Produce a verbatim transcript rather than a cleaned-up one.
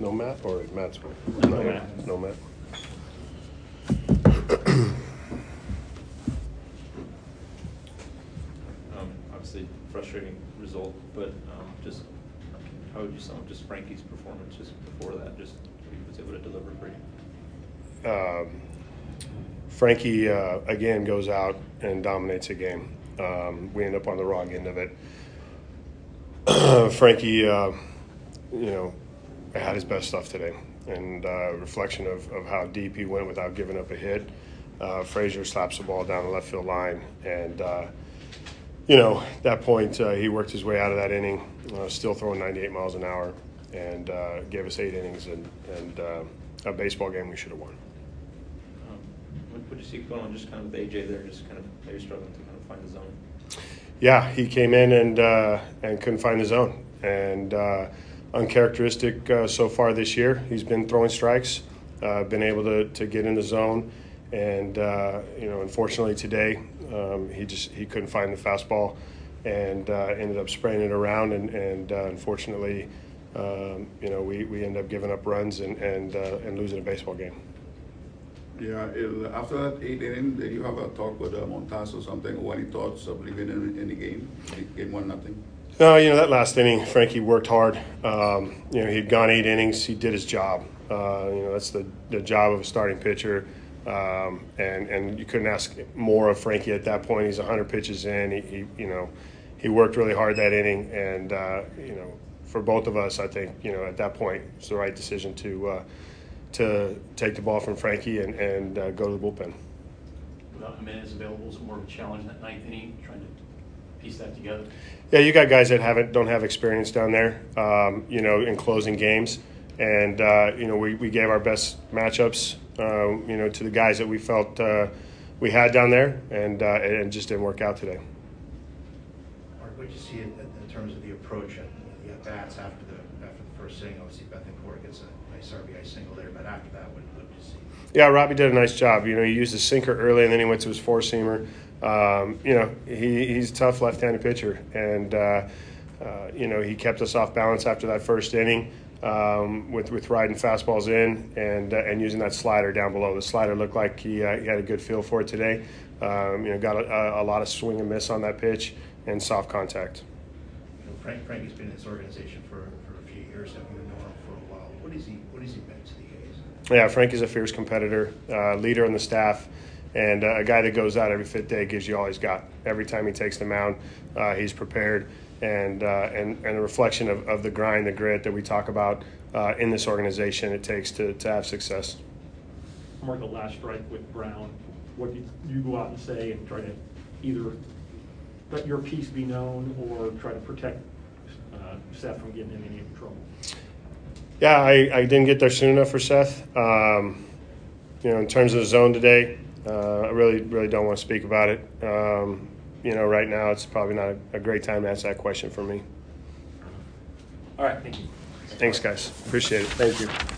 No Matt or Matt's? No, no Matt. No Matt. Um, obviously, frustrating result, but um, just how would you sum up just Frankie's performance just before that? Just he was able to deliver for you. Um, Frankie uh, again goes out and dominates a game. Um, we end up on the wrong end of it. Frankie, uh, you know, had his best stuff today, and uh, reflection of, of how deep he went without giving up a hit. Uh, Frazier slaps the ball down the left field line, and uh, you know, at that point uh, he worked his way out of that inning, uh, still throwing ninety-eight miles an hour, and uh, gave us eight innings and, and uh, a baseball game we should have won. Um, what would you see going on just kind of with A J there, just kind of maybe struggling to kind of find the zone? Yeah, he came in and uh, and couldn't find the zone, and uh, uncharacteristic uh, so far this year. He's been throwing strikes, uh, been able to, to get in the zone, and uh, you know, unfortunately today um, he just he couldn't find the fastball, and uh, ended up spraying it around, and and uh, unfortunately, um, you know, we, we end up giving up runs and and uh, and losing a baseball game. Yeah, it, after that eight inning, did you have a talk with uh, Montas or something, or any thoughts of leaving in, in the game? Game one nothing. No, you know, that last inning, Frankie worked hard. Um, you know, he'd gone eight innings. He did his job. Uh, you know, that's the, the job of a starting pitcher. Um, and, and you couldn't ask more of Frankie at that point. He's one hundred pitches in. He, he you know, he worked really hard that inning. And, uh, you know, for both of us, I think, you know, at that point, it's the right decision to uh, to take the ball from Frankie and, and uh, go to the bullpen. Without Jimenez available, is it more of a challenge in that ninth inning, trying to piece that together? Yeah, you got guys that haven't don't have experience down there, um, you know, in closing games, and uh, you know we, we gave our best matchups, uh, you know, to the guys that we felt uh, we had down there, and uh, and just didn't work out today. Mark, what did you see in, in terms of the approach and the at bats after the after the first inning? Obviously, Bethancourt gets a nice R B I single there, but after that, what, what did you see? Yeah, Robbie did a nice job. You know, he used his sinker early, and then he went to his four seamer. Um, you know, he, he's a tough left-handed pitcher, and uh, uh, you know, he kept us off balance after that first inning um, with with riding fastballs in and uh, and using that slider down below. The slider looked like he, uh, he had a good feel for it today. Um, you know, got a, a lot of swing and miss on that pitch and soft contact. You know, Frank Frankie's been in this organization for, for a few years. Have you known him for a while? What is he What is he meant to the A's? Yeah, Frank is a fierce competitor, uh, leader on the staff. And uh, a guy that goes out every fifth day gives you all he's got. Every time he takes the mound, uh, he's prepared, and uh, and and a reflection of, of the grind, the grit that we talk about uh, in this organization. It takes to, to have success. Mark, the last strike with Brown. What did you go out and say and try to either let your piece be known or try to protect uh, Seth from getting in any trouble? Yeah, I, I didn't get there soon enough for Seth. Um, you know, in terms of the zone today. Uh, I really, really don't want to speak about it. Um, you know, right now it's probably not a, a great time to answer that question for me. All right, thank you. Thanks, guys. Appreciate it. Thank you.